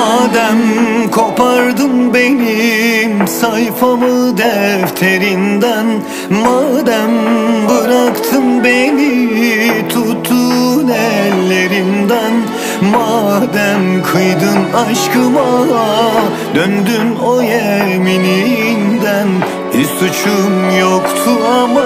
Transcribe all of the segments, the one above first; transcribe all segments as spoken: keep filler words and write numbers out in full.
Madem kopardın benim sayfamı defterinden, madem bıraktın beni tuttun ellerimden, madem kıydın aşkıma döndün o yemininden, hiç suçum yoktu ama.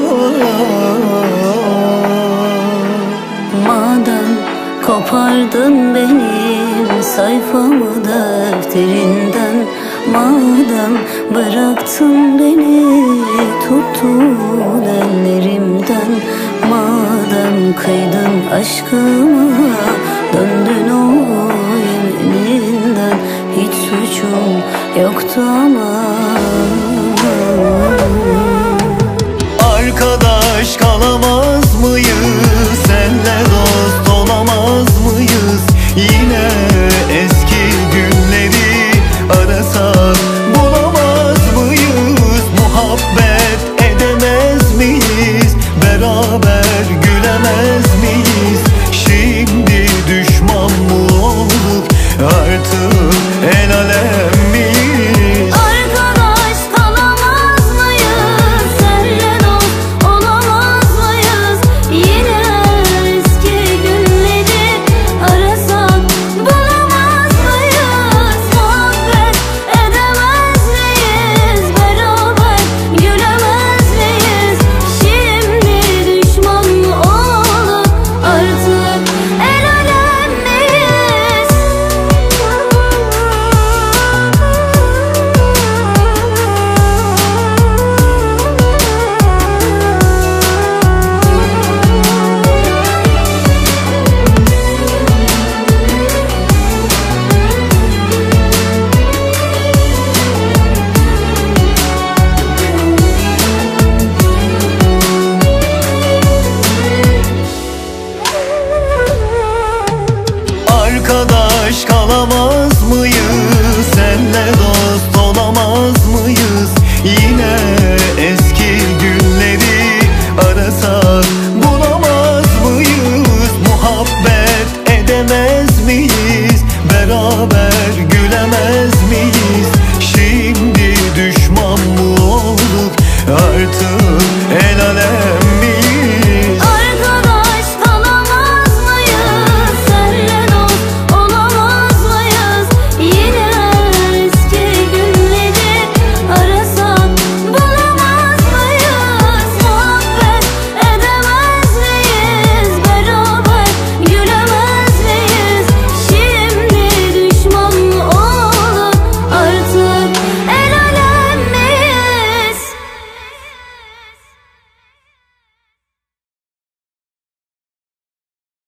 Madem kopardın benim sayfamı defterinden, madem bıraktın beni tuttun ellerimden, madem kıydın aşkıma döndün o yemininden, hiç suçum yoktu ama. Arkadaş kalamaz mıyız? Senle dost olamaz mıyız? Yine eski günleri arasak bulamaz mıyız? Muhabbet edemez miyiz? Beraber gülemez miyiz? Şimdi düşman mı olduk artık?